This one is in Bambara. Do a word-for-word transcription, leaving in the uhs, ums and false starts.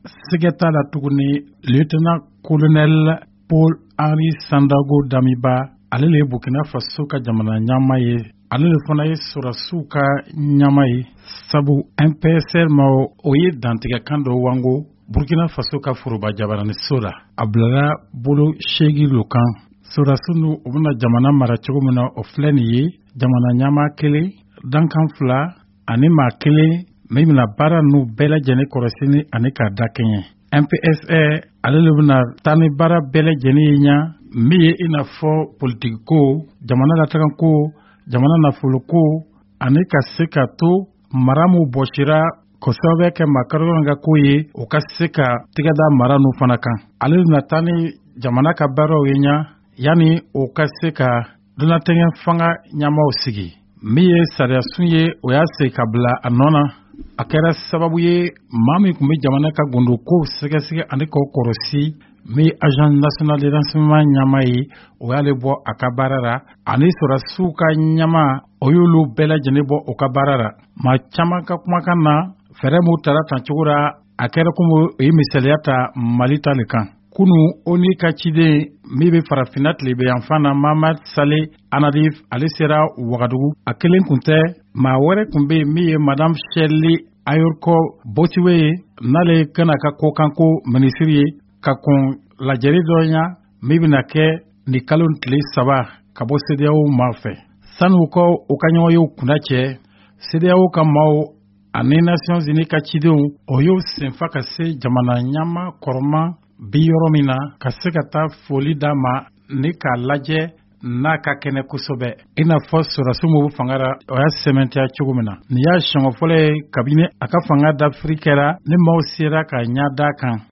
sigeta la tuguni lieutenant colonel Paul Henri Sandaogo Damiba ale le Burkina Faso ka jamana ɲama ye ale le fana ye Sorasiw ka ɲama ye sabu M P S R ma o ye dantigɛ kan dɔ wango Burkina Faso ka foroba jabarani so la a bilara bolo seegin lo kan Sorasiw nu u bɛna jamana mara cogo min na o filɛ nin ye jamana ɲama kelen dankan fila ani maa kelen min bɛna baara nu bɛɛ lajɛlen kɔrɔsini ani k'a da kɛɲɛ M P S R ale le bɛna taa ni baara bɛɛ lajɛlen ye ɲa min ye i n'a fɔ politiki ko jamana lataga ko jamana nafolo ko ani ka se ka to mara mu bɔsira kosɛbɛ kɛ maakɔrɔbaw ka ko ye o ka se ka tigɛda mara nu fana kan ale bɛna taa ni jamana ka baaraw ye ɲa yanni o ka se ka dunatɛgɛ fanga ɲamaw sigi min ye sariyasun ye o y'a se ka bila a nɔ na a kɛra sababu ye maa min tun bɛ jamana ka gundo ko sɛgɛsɛgɛ ani k'o kɔrɔsi min agent national de renseignement ɲama ye o y'ale bɔ a ka baara la ani Sorasiw ka ɲama o y'olu bɛɛ lajɛlen bɔ o ka baara la maa caman ka kumakan na fɛɛrɛ m'u tara tan cogo la a kɛra komi o ye misaliya ta Mali ta le kan kunu O N U ka ciden min bɛ farafinna tilebe yanfan na Mamad Saleh Anadif ale sera Wagadugu a kelen kun tɛ maa wɛrɛ kun bɛ yen min ye madame Shirley Ayorko Botiwe ye n'ale kana ka kokanko minisiri ye ka kun lajɛli dɔ ɲa min bɛna kɛ nin kalo tile saba ka bɔ C E D E A O ma fɛ sani u ka u ka ɲɔgɔn ye u kunna cɛ C E D E A O ka maaw ani Nations Unies ka cidenw o y'o senfa ka se jamana ɲama kɔrɔma bi yɔrɔ min na ka se ka taa foli d'a ma ni k'a lajɛ n'a ka kɛnɛ kosɛbɛ i n'a fɔ Sorasiw m'u fanga la o y'a sɛmɛntiya cogo min na nin y'a siɲɛ fɔlɔ ye kabini a ka fanga dafiri kɛra ni maaw sera ka ɲa d'a kan